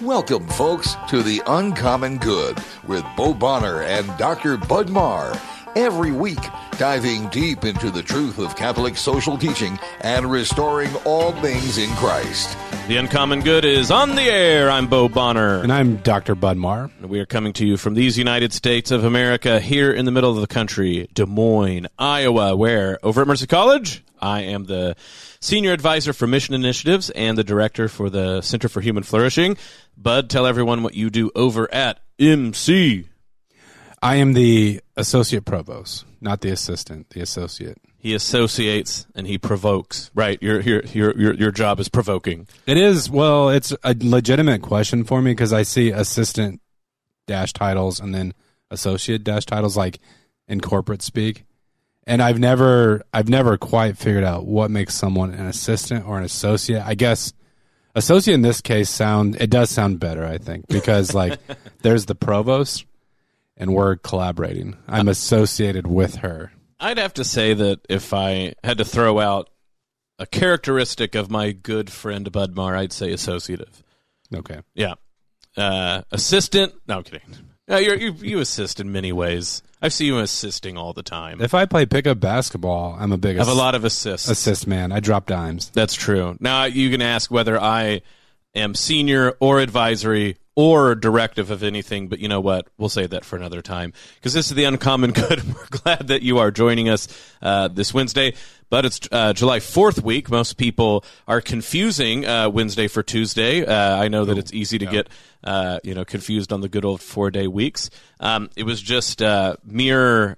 Welcome, folks, to The Uncommon Good with Bo Bonner and Dr. Bud Marr. Every week, diving deep into the truth of Catholic social teaching and restoring all things in Christ. The Uncommon Good is on the air. I'm Bo Bonner. And I'm Dr. Bud Marr. We are coming to you from these United States of America, here in the middle of the country, Des Moines, Iowa, where, over at Mercy College, I am the Senior Advisor for Mission Initiatives and the Director for the Center for Human Flourishing. Bud, tell everyone what you do over at MC. I am the Associate Provost, not the Assistant, the Associate. He associates and he provokes, right? Your job is provoking. It is. Well, it's a legitimate question for me because I see assistant dash titles and then associate dash titles like in corporate speak. And I've never quite figured out what makes someone an assistant or an associate. I guess associate in this case does sound better, I think, because like there's the provost and we're collaborating. I'm associated with her. I'd have to say that if I had to throw out a characteristic of my good friend Bud Marr, I'd say associative. Okay. Yeah. Assistant. No, I'm kidding. No, you assist in many ways. I see you assisting all the time. If I play pickup basketball, I'm a big I have a lot of assists. Assist man. I drop dimes. That's true. Now you can ask whether I am senior or advisory or directive of anything, but you know what? We'll save that for another time because this is the Uncommon Good. We're glad that you are joining us this Wednesday, but it's July 4th week. Most people are confusing Wednesday for Tuesday. I know that it's easy to get confused on the good old 4-day weeks. It was just mere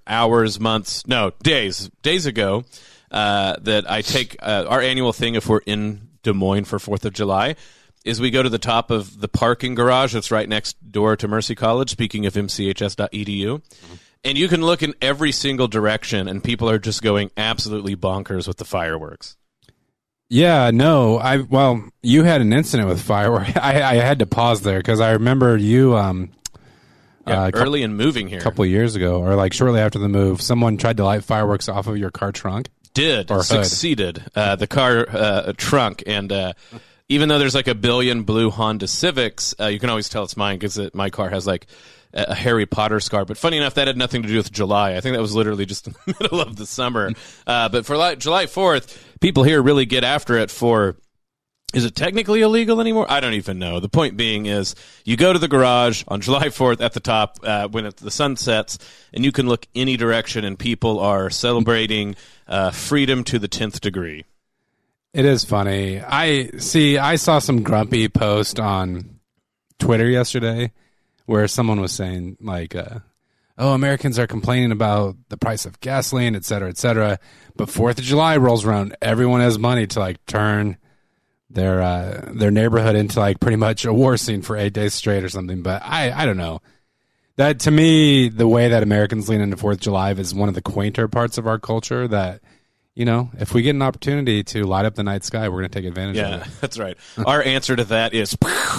days ago that I take our annual thing if we're in Des Moines for 4th of July. Is we go to the top of the parking garage that's right next door to Mercy College, speaking of mchs.edu, and you can look in every single direction, and people are just going absolutely bonkers with the fireworks. Yeah, no, you had an incident with fireworks. I had to pause there because I remember you early in moving here. A couple of years ago, or like shortly after the move, someone tried to light fireworks off of your car trunk. Succeeded. The car trunk, and even though there's like a billion blue Honda Civics, you can always tell it's mine because my car has like a Harry Potter scar. But funny enough, that had nothing to do with July. I think that was literally just in the middle of the summer. But for July 4th, people here really get after it for, is it technically illegal anymore? I don't even know. The point being is you go to the garage on July 4th at the top when the sun sets, and you can look any direction, and people are celebrating freedom to the 10th degree. It is funny. I saw some grumpy post on Twitter yesterday where someone was saying like, Americans are complaining about the price of gasoline, et cetera, but 4th of July rolls around. Everyone has money to like turn their neighborhood into like pretty much a war scene for 8 days straight or something. But I don't know. That to me, the way that Americans lean into 4th of July is one of the quainter parts of our culture that, you know, if we get an opportunity to light up the night sky, we're going to take advantage of it. Yeah, that's right. Our answer to that is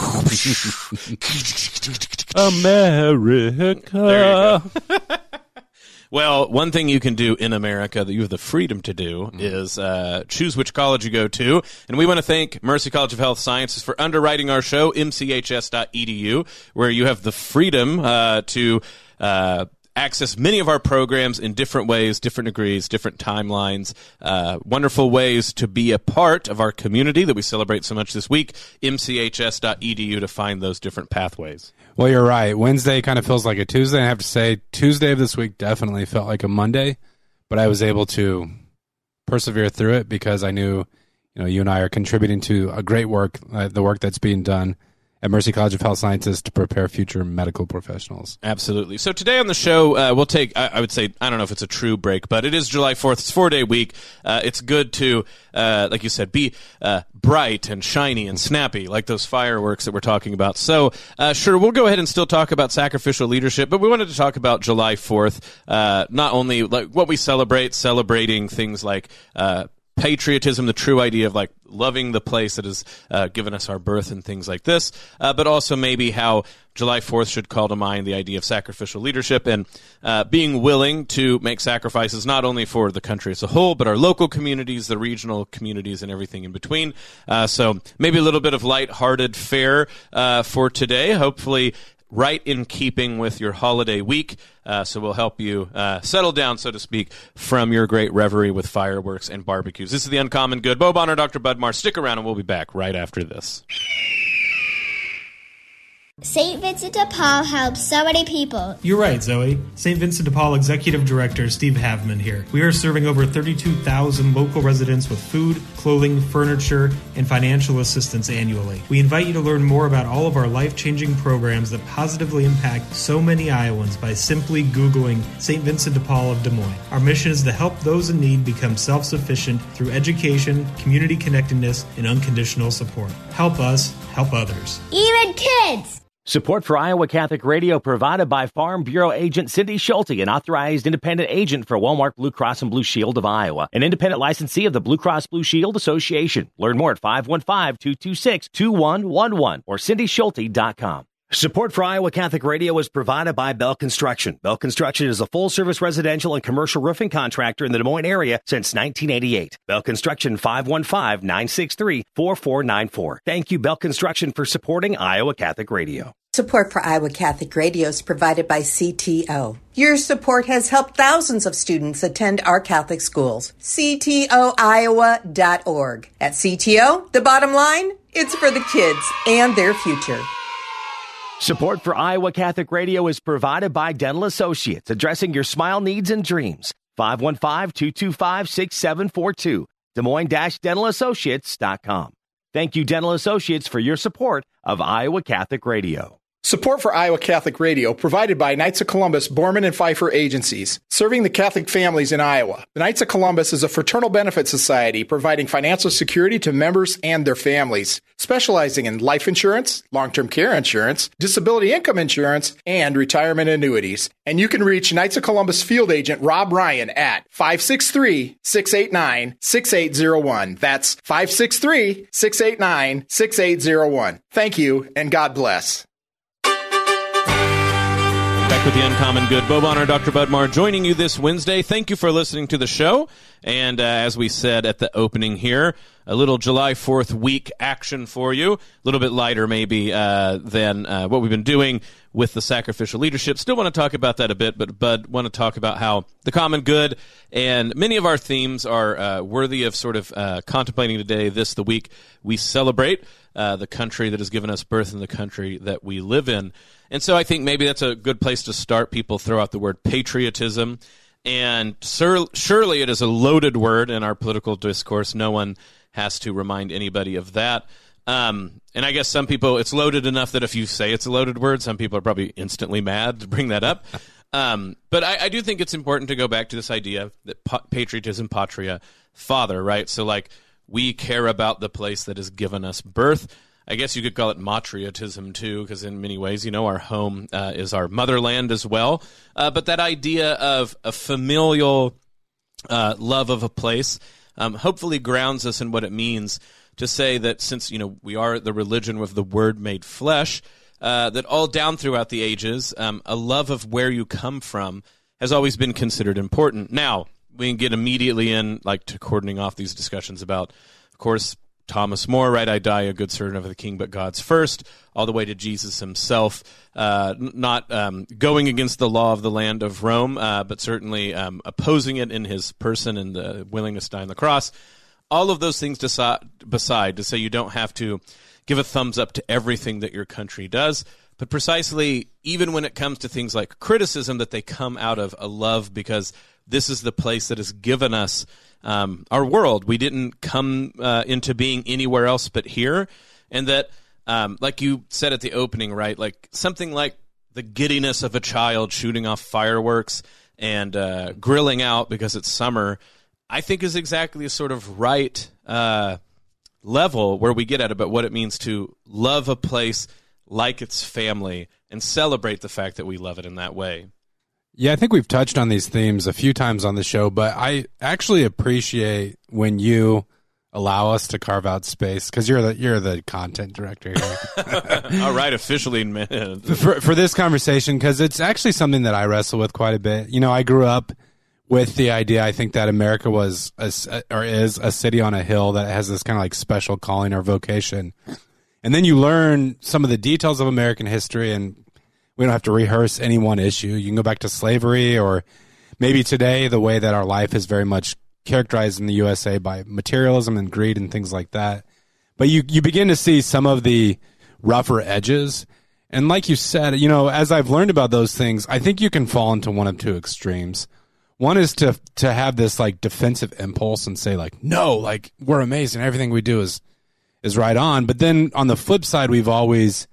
America. There you go. Well, one thing you can do in America that you have the freedom to do is choose which college you go to. And we want to thank Mercy College of Health Sciences for underwriting our show, mchs.edu, where you have the freedom to access many of our programs in different ways, different degrees, different timelines, wonderful ways to be a part of our community that we celebrate so much this week, mchs.edu, to find those different pathways. Well, you're right. Wednesday kind of feels like a Tuesday. I have to say Tuesday of this week definitely felt like a Monday, but I was able to persevere through it because I knew, you and I are contributing to a great work, the work that's being done at Mercy College of Health Sciences to prepare future medical professionals. Absolutely. So today on the show, we'll take, I would say, I don't know if it's a true break, but it is July 4th. It's 4-day week. It's good to, like you said, be bright and shiny and snappy, like those fireworks that we're talking about. So, sure, we'll go ahead and still talk about sacrificial leadership, but we wanted to talk about July 4th, not only like what we celebrating things like patriotism, the true idea of like loving the place that has given us our birth and things like this, but also maybe how July 4th should call to mind the idea of sacrificial leadership and being willing to make sacrifices not only for the country as a whole, but our local communities, the regional communities, and everything in between. So maybe a little bit of lighthearted fare for today, hopefully right in keeping with your holiday week. So we'll help you settle down, so to speak, from your great reverie with fireworks and barbecues. This is The Uncommon Good. Bo Bonner, Dr. Budmar. Stick around, and we'll be back right after this. St. Vincent de Paul helps so many people. You're right, Zoe. St. Vincent de Paul Executive Director Steve Havman here. We are serving over 32,000 local residents with food, clothing, furniture, and financial assistance annually. We invite you to learn more about all of our life-changing programs that positively impact so many Iowans by simply Googling St. Vincent de Paul of Des Moines. Our mission is to help those in need become self-sufficient through education, community connectedness, and unconditional support. Help us, help others. Even kids! Support for Iowa Catholic Radio provided by Farm Bureau Agent Cindy Schulte, an authorized independent agent for Walmart Blue Cross and Blue Shield of Iowa, an independent licensee of the Blue Cross Blue Shield Association. Learn more at 515-226-2111 or cindyschulte.com. Support for Iowa Catholic Radio is provided by Bell Construction. Bell Construction is a full-service residential and commercial roofing contractor in the Des Moines area since 1988. Bell Construction, 515-963-4494. Thank you, Bell Construction, for supporting Iowa Catholic Radio. Support for Iowa Catholic Radio is provided by CTO. Your support has helped thousands of students attend our Catholic schools. CTOiowa.org. At CTO, the bottom line, it's for the kids and their future. Support for Iowa Catholic Radio is provided by Dental Associates, addressing your smile needs and dreams. 515-225-6742. Des Moines-DentalAssociates.com. Thank you, Dental Associates, for your support of Iowa Catholic Radio. Support for Iowa Catholic Radio provided by Knights of Columbus, Borman and Pfeiffer Agencies, serving the Catholic families in Iowa. The Knights of Columbus is a fraternal benefit society providing financial security to members and their families, specializing in life insurance, long-term care insurance, disability income insurance, and retirement annuities. And you can reach Knights of Columbus field agent Rob Ryan at 563-689-6801. That's 563-689-6801. Thank you, and God bless. Back with The Uncommon Good. Bo Bonner, Dr. Budmar, joining you this Wednesday. Thank you for listening to the show. And as we said at the opening here, a little July 4th week action for you. A little bit lighter maybe than what we've been doing with the sacrificial leadership. Still want to talk about that a bit, but Bud, want to talk about how the common good and many of our themes are worthy of sort of contemplating today. The week we celebrate the country that has given us birth and the country that we live in. And so I think maybe that's a good place to start. People throw out the word patriotism, and surely it is a loaded word in our political discourse. No one has to remind anybody of that. And I guess some people, it's loaded enough that if you say it's a loaded word, some people are probably instantly mad to bring that up. But I do think it's important to go back to this idea that patriotism, patria, father, right? So like we care about the place that has given us birth. I guess you could call it matriotism, too, because in many ways, our home is our motherland as well. But that idea of a familial love of a place hopefully grounds us in what it means to say that since, we are the religion with the Word made flesh, that all down throughout the ages, a love of where you come from has always been considered important. Now, we can get immediately in, to cordoning off these discussions about, of course, Thomas More, right? I die a good servant of the king, but God's first, all the way to Jesus himself, not going against the law of the land of Rome, but certainly opposing it in his person and the willingness to die on the cross. All of those things beside to say you don't have to give a thumbs up to everything that your country does, but precisely even when it comes to things like criticism, that they come out of a love because this is the place that has given us our world. We didn't come into being anywhere else but here. And that, like you said at the opening, right, like something like the giddiness of a child shooting off fireworks and grilling out because it's summer, I think is exactly a sort of right level where we get at about what it means to love a place like its family and celebrate the fact that we love it in that way. Yeah, I think we've touched on these themes a few times on the show, but I actually appreciate when you allow us to carve out space, because you're the content director here. All right, officially, man. For this conversation, because it's actually something that I wrestle with quite a bit. You know, I grew up with the idea, I think, that America is a city on a hill that has this kind of like special calling or vocation. And then you learn some of the details of American history, and we don't have to rehearse any one issue. You can go back to slavery, or maybe today the way that our life is very much characterized in the USA by materialism and greed and things like that. But you begin to see some of the rougher edges. And like you said, you know, as I've learned about those things, I think you can fall into one of two extremes. One is to have this like defensive impulse and say like, no, like we're amazing. Everything we do is right on. But then on the flip side, we've all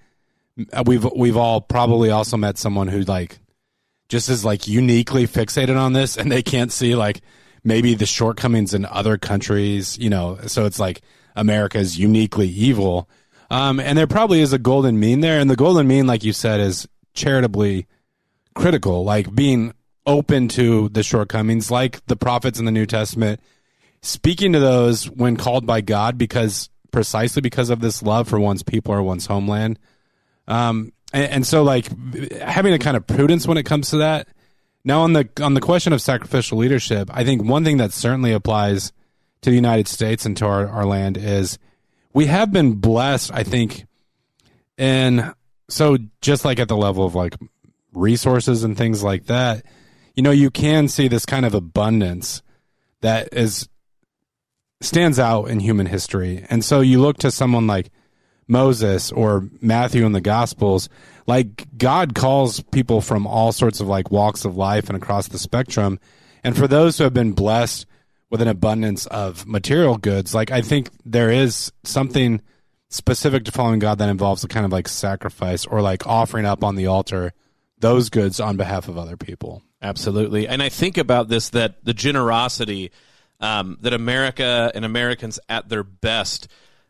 probably also met someone who like just is like uniquely fixated on this, and they can't see like maybe the shortcomings in other countries, you know, so it's like America is uniquely evil. And there probably is a golden mean there. And the golden mean, like you said, is charitably critical, like being open to the shortcomings, like the prophets in the New Testament, speaking to those when called by God, precisely because of this love for one's people or one's homeland. And so like having a kind of prudence when it comes to that. Now, on the question of sacrificial leadership, I think one thing that certainly applies to the United States and to our land is we have been blessed, I think, and so just like at the level of like resources and things like that, you know, you can see this kind of abundance that stands out in human history. And so you look to someone like Moses or Matthew in the Gospels, like God calls people from all sorts of like walks of life and across the spectrum. And for those who have been blessed with an abundance of material goods, like I think there is something specific to following God that involves a kind of like sacrifice or like offering up on the altar those goods on behalf of other people. Absolutely. And I think about this, that the generosity that America and Americans at their best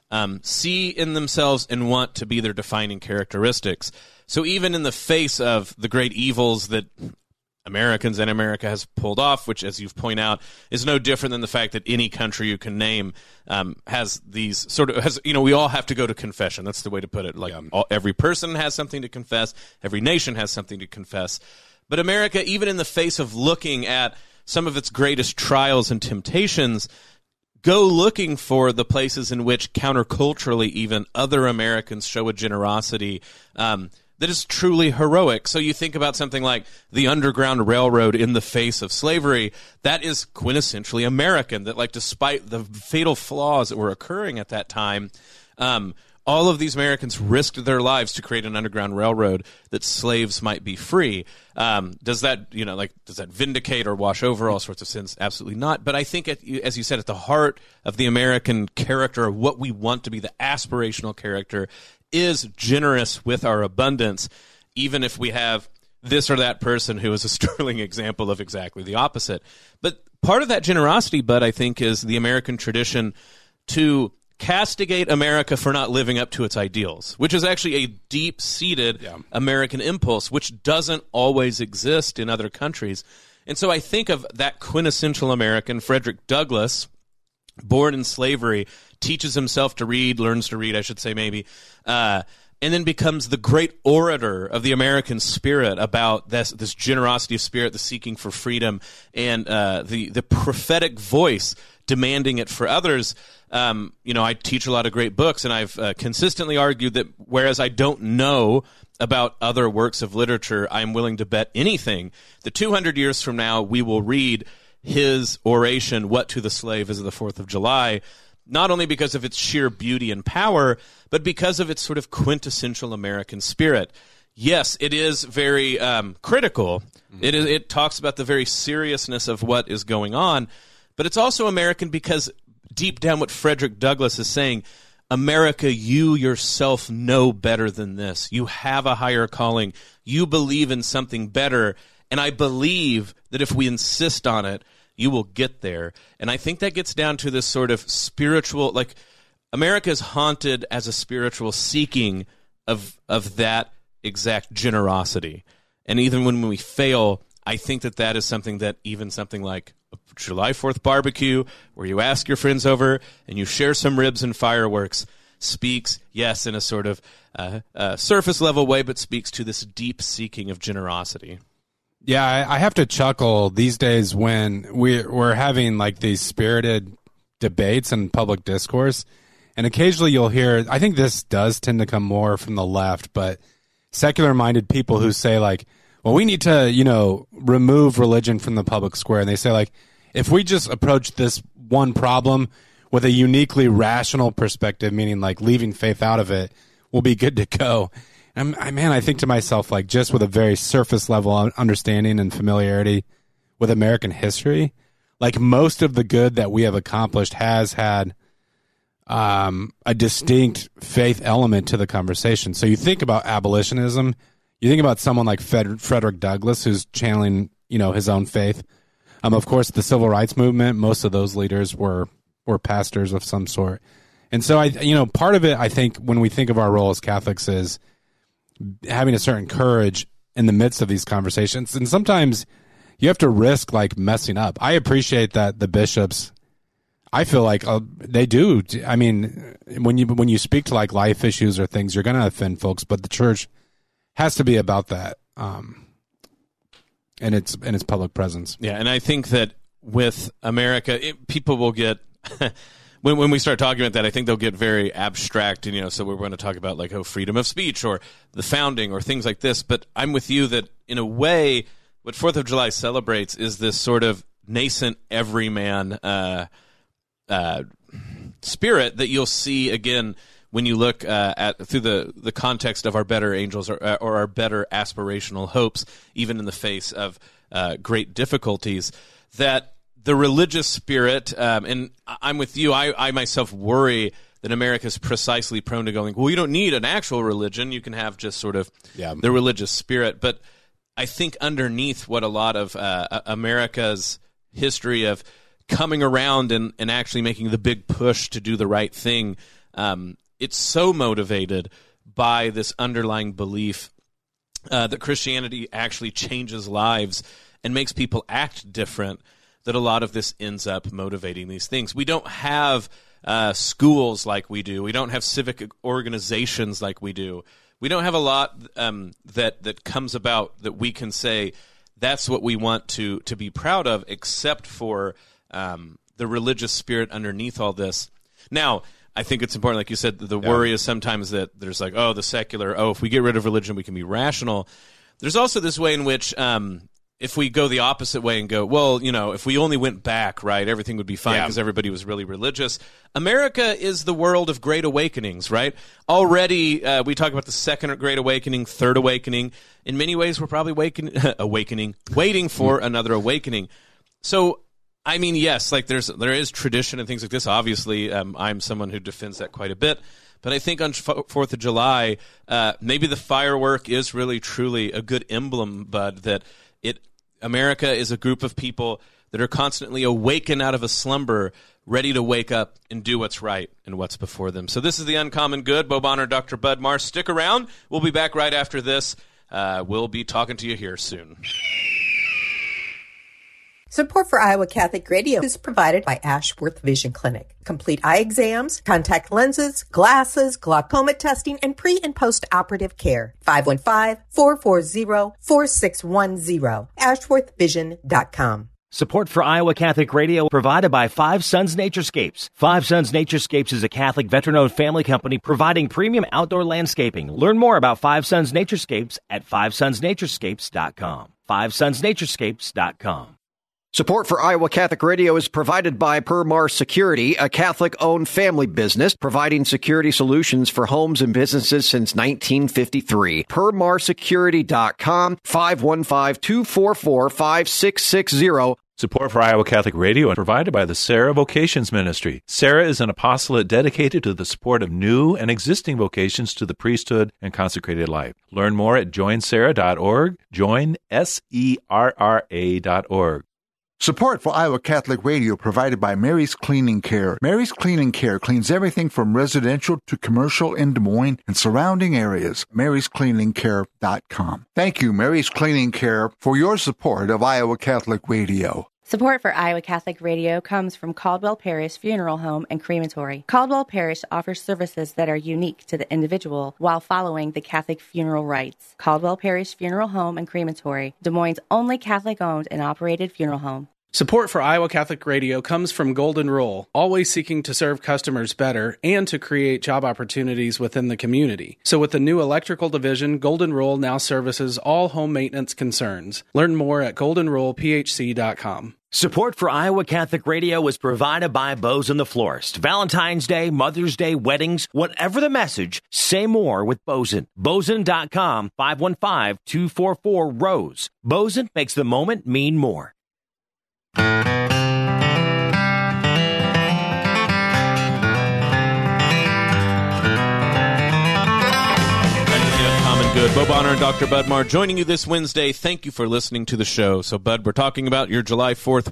see in themselves and want to be their defining characteristics. So even in the face of the great evils that Americans and America has pulled off, which, as you've pointed out, is no different than the fact that any country you can name has these we all have to go to confession. That's the way to put it. Like every person has something to confess. Every nation has something to confess. But America, even in the face of looking at some of its greatest trials and temptations, go looking for the places in which counterculturally even other Americans show a generosity that is truly heroic. So you think about something like the Underground Railroad in the face of slavery. That is quintessentially American, that like despite the fatal flaws that were occurring at that time, all of these Americans risked their lives to create an underground railroad that slaves might be free. Does that vindicate or wash over all sorts of sins? Absolutely not. But I think, as you said, at the heart of the American character, of what we want to be, the aspirational character, is generous with our abundance, even if we have this or that person who is a sterling example of exactly the opposite. But part of that generosity, Bud, I think, is the American tradition to castigate America for not living up to its ideals, which is actually a deep-seated American impulse, which doesn't always exist in other countries. And so I think of that quintessential American, Frederick Douglass, born in slavery, teaches himself to read, learns to read, I should say maybe, and then becomes the great orator of the American spirit about this generosity of spirit, the seeking for freedom, and the prophetic voice demanding it for others. I teach a lot of great books, and I've consistently argued that whereas I don't know about other works of literature, I'm willing to bet anything that 200 years from now we will read his oration, What to the Slave is the 4th of July, not only because of its sheer beauty and power, but because of its sort of quintessential American spirit. Yes, it is very critical. It talks about the very seriousness of what is going on, but it's also American because deep down what Frederick Douglass is saying, America, you yourself know better than this. You have a higher calling. You believe in something better, and I believe that if we insist on it, you will get there. And I think that gets down to this sort of spiritual, like America is haunted as a spiritual seeking of that exact generosity. And even when we fail, I think that is something that even something like a July 4th barbecue, where you ask your friends over and you share some ribs and fireworks, speaks, yes, in a sort of surface level way, but speaks to this deep seeking of generosity. Yeah, I have to chuckle these days when we're having like these spirited debates and public discourse, and occasionally you'll hear, I think this does tend to come more from the left, but secular-minded people who say like, well, we need to, remove religion from the public square. And they say like, if we just approach this one problem with a uniquely rational perspective, meaning like leaving faith out of it, we'll be good to go. I think to myself, like, just with a very surface level understanding and familiarity with American history, like most of the good that we have accomplished has had a distinct faith element to the conversation. So you think about abolitionism, you think about someone like Frederick Douglass, who's channeling, his own faith. Of course, the civil rights movement, most of those leaders were pastors of some sort. And so part of it, I think, when we think of our role as Catholics is having a certain courage in the midst of these conversations. And sometimes you have to risk like messing up. I appreciate that the bishops, I feel like they do. I mean, when you speak to like life issues or things, you're going to offend folks, but the church has to be about that. And its public presence. Yeah. And I think that with America, people will get, When we start talking about that, I think they'll get very abstract, and so we're going to talk about like freedom of speech or the founding or things like this. But I'm with you that in a way, what 4th of July celebrates is this sort of nascent everyman spirit that you'll see again when you look through the context of our better angels or our better aspirational hopes, even in the face of great difficulties. That the religious spirit, and I'm with you, I myself worry that America is precisely prone to going, well, you don't need an actual religion. You can have just sort of the religious spirit. But I think underneath what a lot of America's history of coming around and actually making the big push to do the right thing, it's so motivated by this underlying belief that Christianity actually changes lives and makes people act different, that a lot of this ends up motivating these things. We don't have schools like we do. We don't have civic organizations like we do. We don't have a lot that comes about that we can say that's what we want to be proud of, except for the religious spirit underneath all this. Now, I think it's important, like you said, the worry is sometimes that there's like, the secular, if we get rid of religion, we can be rational. There's also this way in which if we go the opposite way and go, well, if we only went back, right, everything would be fine because everybody was really religious. America is the world of great awakenings, right? Already, we talk about the second Great Awakening, third awakening. In many ways, we're probably waiting for another awakening. So, I mean, yes, like there is tradition and things like this. Obviously, I'm someone who defends that quite a bit. But I think on 4th of July, maybe the firework is really, truly a good emblem, Bud, that America is a group of people that are constantly awakened out of a slumber, ready to wake up and do what's right and what's before them. So this is The Uncommon Good. Bo Bonner, Dr. Bud Marr. Stick around. We'll be back right after this. We'll be talking to you here soon. Support for Iowa Catholic Radio is provided by Ashworth Vision Clinic. Complete eye exams, contact lenses, glasses, glaucoma testing, and pre- and post-operative care. 515-440-4610. AshworthVision.com. Support for Iowa Catholic Radio provided by Five Sons Naturescapes. Five Sons Naturescapes is a Catholic veteran-owned family company providing premium outdoor landscaping. Learn more about Five Sons Naturescapes at FiveSonsNaturescapes.com. FiveSonsNaturescapes.com. Support for Iowa Catholic Radio is provided by Permar Security, a Catholic-owned family business providing security solutions for homes and businesses since 1953. PermarSecurity.com, 515-244-5660. Support for Iowa Catholic Radio is provided by the Sarah Vocations Ministry. Sarah is an apostolate dedicated to the support of new and existing vocations to the priesthood and consecrated life. Learn more at joinsarah.org, joinsera.org. Support for Iowa Catholic Radio provided by Mary's Cleaning Care. Mary's Cleaning Care cleans everything from residential to commercial in Des Moines and surrounding areas. Mary'sCleaningCare.com. Thank you, Mary's Cleaning Care, for your support of Iowa Catholic Radio. Support for Iowa Catholic Radio comes from Caldwell Parish Funeral Home and Crematory. Caldwell Parish offers services that are unique to the individual while following the Catholic funeral rites. Caldwell Parish Funeral Home and Crematory, Des Moines' only Catholic-owned and operated funeral home. Support for Iowa Catholic Radio comes from Golden Rule, always seeking to serve customers better and to create job opportunities within the community. So with the new electrical division, Golden Rule now services all home maintenance concerns. Learn more at goldenrulephc.com. Support for Iowa Catholic Radio is provided by Bozen the Florist. Valentine's Day, Mother's Day, weddings, whatever the message, say more with Bozen. Bozen.com, 515-244-ROSE. Bozen makes the moment mean more. Good. Bo Bonner and Dr. Bud Marr joining you this Wednesday. Thank you for listening to the show. So, Bud, we're talking about your July 4th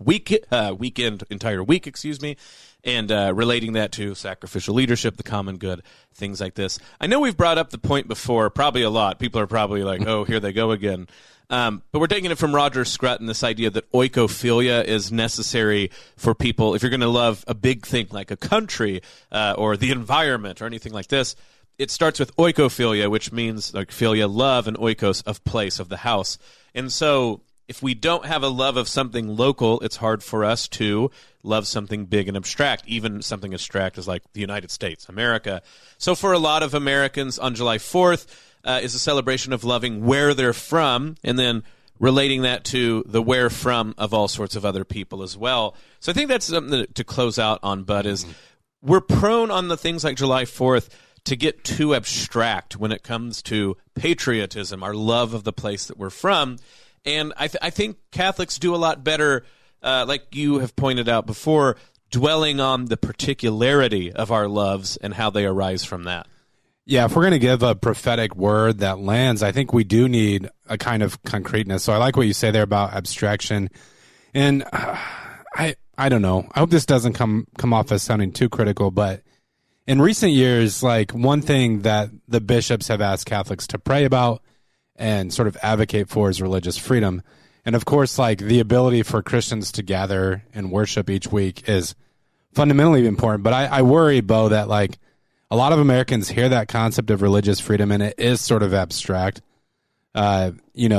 entire week, and relating that to sacrificial leadership, the common good, things like this. I know we've brought up the point before, probably a lot. People are probably like, oh, here they go again. But we're taking it from Roger Scruton, this idea that oikophilia is necessary for people. If you're going to love a big thing like a country or the environment or anything like this, it starts with oikophilia, which means like philia, love, and oikos, of place, of the house. And so if we don't have a love of something local, it's hard for us to love something big and abstract, even something abstract as like the United States, America. So for a lot of Americans, on July 4th is a celebration of loving where they're from, and then relating that to the where from of all sorts of other people as well. So I think that's something to close out on, Bud, is we're prone on the things like July 4th to get too abstract when it comes to patriotism, our love of the place that we're from. And I think Catholics do a lot better, like you have pointed out before, dwelling on the particularity of our loves and how they arise from that. Yeah, if we're going to give a prophetic word that lands, I think we do need a kind of concreteness. So I like what you say there about abstraction. And I don't know. I hope this doesn't come off as sounding too critical, but in recent years, like, one thing that the bishops have asked Catholics to pray about and sort of advocate for is religious freedom. And of course, like, the ability for Christians to gather and worship each week is fundamentally important. But I worry, Bo, that like a lot of Americans hear that concept of religious freedom and it is sort of abstract. I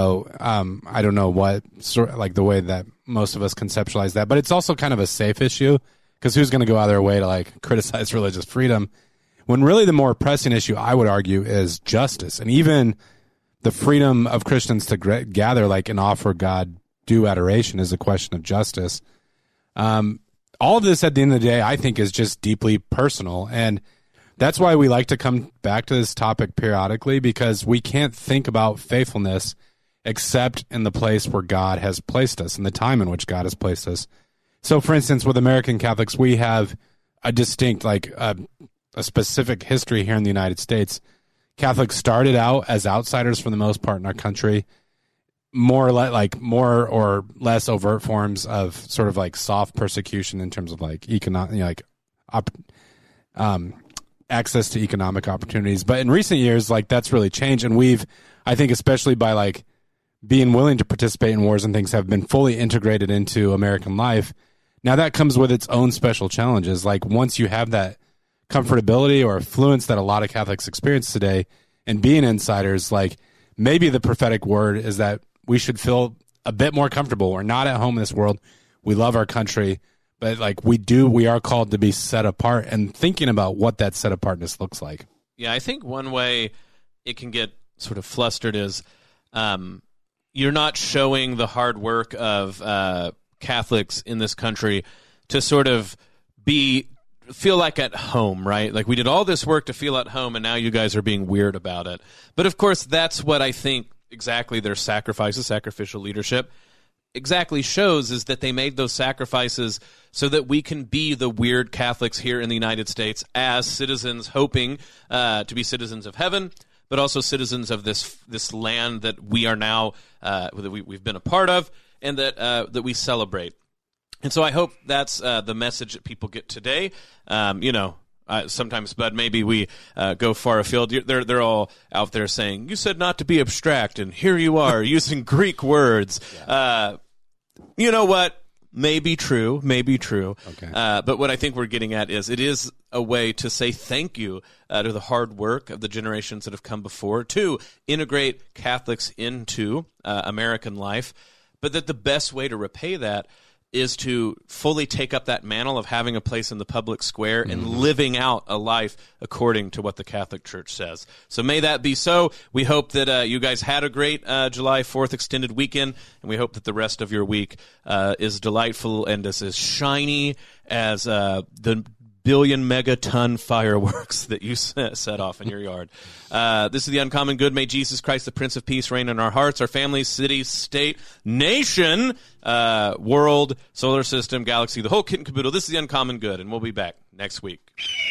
don't know what sort of, like, the way that most of us conceptualize that, but it's also kind of a safe issue. Because who's going to go out of their way to like criticize religious freedom? When really the more pressing issue, I would argue, is justice, and even the freedom of Christians to gather like and offer God due adoration is a question of justice. All of this, at the end of the day, I think is just deeply personal, and that's why we like to come back to this topic periodically, because we can't think about faithfulness except in the place where God has placed us, in the time in which God has placed us. So, for instance, with American Catholics, we have a distinct, like, a specific history here in the United States. Catholics started out as outsiders for the most part in our country, more or less overt forms of sort of like soft persecution in terms of like access to economic opportunities. But in recent years, like, that's really changed, and we've, I think, especially by like being willing to participate in wars and things, have been fully integrated into American life. Now that comes with its own special challenges. Like, once you have that comfortability or affluence that a lot of Catholics experience today, and being insiders, like, maybe the prophetic word is that we should feel a bit more comfortable. We're not at home in this world. We love our country, but like we are called to be set apart, and thinking about what that set apartness looks like. Yeah, I think one way it can get sort of flustered is you're not showing the hard work of Catholics in this country to sort of feel like at home, right? Like, we did all this work to feel at home, and now you guys are being weird about it. But of course, that's what I think exactly their sacrifices, sacrificial leadership, exactly shows, is that they made those sacrifices so that we can be the weird Catholics here in the United States as citizens, hoping to be citizens of heaven, but also citizens of this land that we are now, that we've been a part of, and that we celebrate. And so I hope that's the message that people get today. Sometimes, Bud, maybe we go far afield. They're all out there saying, you said not to be abstract, and here you are using Greek words. Yeah. You know what? Maybe true. Okay. But what I think we're getting at is it is a way to say thank you to the hard work of the generations that have come before, to integrate Catholics into American life, but that the best way to repay that is to fully take up that mantle of having a place in the public square and living out a life according to what the Catholic Church says. So may that be so. We hope that you guys had a great July 4th extended weekend, and we hope that the rest of your week is delightful and is as shiny as the billion megaton fireworks that you set off in your yard. This is The Uncommon Good. May Jesus Christ, the Prince of Peace, reign in our hearts, our families, cities, state, nation, world, solar system, galaxy, the whole kit and caboodle. This is The Uncommon Good, and we'll be back next week.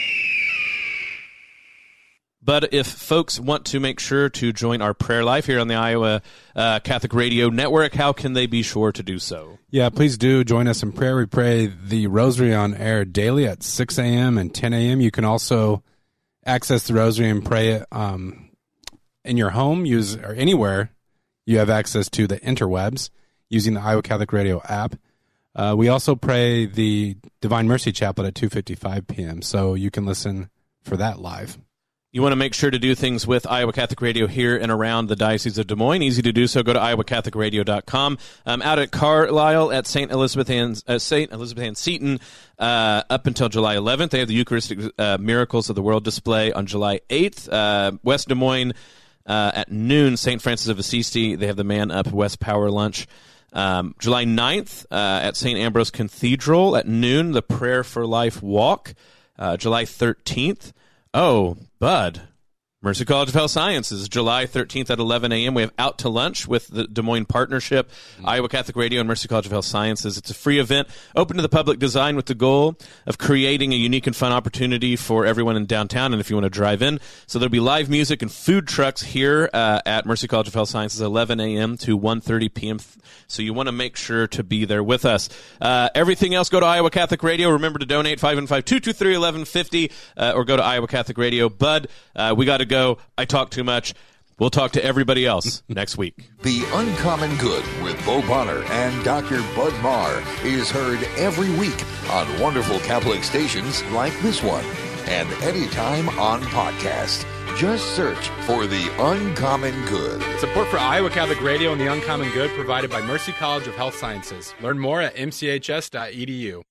But if folks want to make sure to join our prayer life here on the Iowa Catholic Radio Network, how can they be sure to do so? Yeah, please do join us in prayer. We pray the Rosary on air daily at 6 a.m. and 10 a.m. You can also access the Rosary and pray it in your home, or anywhere you have access to the interwebs using the Iowa Catholic Radio app. We also pray the Divine Mercy Chaplet at 2:55 p.m., so you can listen for that live. You want to make sure to do things with Iowa Catholic Radio here and around the Diocese of Des Moines. Easy to do so. Go to iowacatholicradio.com. Out at Carlisle at St. Elizabeth Ann Seton up until July 11th. They have the Eucharistic Miracles of the World display on July 8th. West Des Moines at noon, St. Francis of Assisi. They have the Man Up West Power Lunch. July 9th at St. Ambrose Cathedral at noon, the Prayer for Life Walk. July 13th. Oh, Bud, Mercy College of Health Sciences, July 13th at 11 a.m. We have Out to Lunch with the Des Moines Partnership, Iowa Catholic Radio, and Mercy College of Health Sciences. It's a free event, open to the public, designed with the goal of creating a unique and fun opportunity for everyone in downtown, and if you want to drive in. So there'll be live music and food trucks here at Mercy College of Health Sciences, 11 a.m. to 1:30 p.m., so you want to make sure to be there with us. Everything else, go to Iowa Catholic Radio. Remember to donate 515-223-1150, or go to Iowa Catholic Radio. Bud, we got to go. I talk too much. We'll talk to everybody else next week. The Uncommon Good with Bo Bonner and Dr. Bud Marr is heard every week on wonderful Catholic stations like this one, and anytime on podcast. Just search for The Uncommon Good. Support for Iowa Catholic Radio and The Uncommon Good provided by Mercy College of Health Sciences. Learn more at mchs.edu.